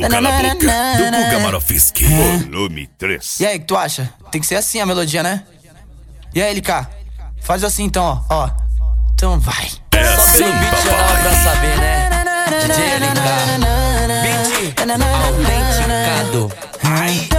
Cala a boca, do Guga Marofsky, volume 3. E aí, o que tu acha? Tem que ser assim a melodia, né? E aí, LK? Faz assim então, ó. Então vai. É Só assim, pelo beat já dava pra saber, né? DJ LK, beat autenticado. Ai.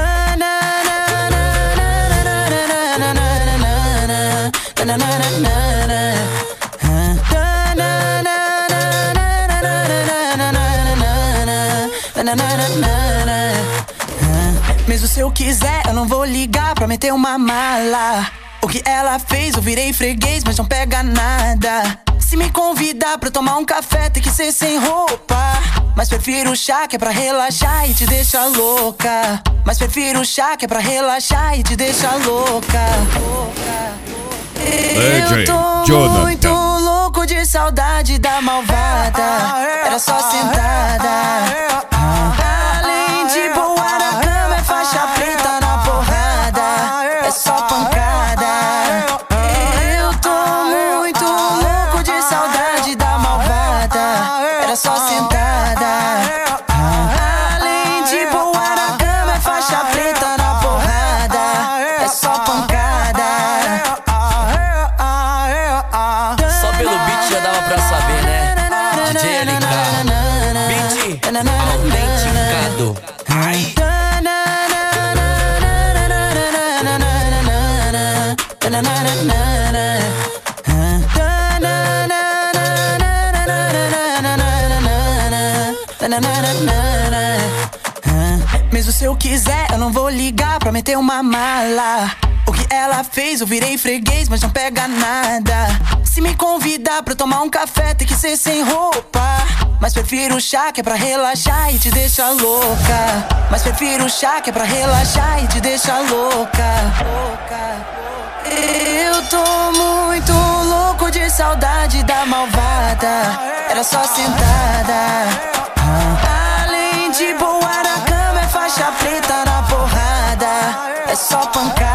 Mesmo se eu quiser, eu não vou ligar pra meter uma mala. O que ela fez, eu virei freguês, mas não pega nada. Se me convidar pra tomar um café, tem que ser sem roupa. Mas prefiro o chá que é pra relaxar e te deixa louca. Mas prefiro o chá que é pra relaxar e te deixa louca. Eu tô muito louco de saudade da malvada. Era só sentada. Além de boa na cama, é faixa preta na porrada. É só pancada. Eu tô muito louco de saudade da malvada. Era só sentada. Além de boa na cama, é faixa preta na porrada. É só pancada. Só pelo beat já dava pra saber, né? DJ LK, beat autenticado. Ai. Mesmo se eu quiser, eu não vou ligar pra meter uma mala. O que ela fez, eu virei freguês, mas não pega nada. Se me convidar pra tomar um café, tem que ser sem roupa. Mas prefiro o chá que é pra relaxar e te deixa louca. Mas prefiro o chá que é pra relaxar e te deixa louca. Eu tô muito louco de saudade da malvada. Era só sentada. Além de boa na cama, é faixa preta na porrada. É só pancada.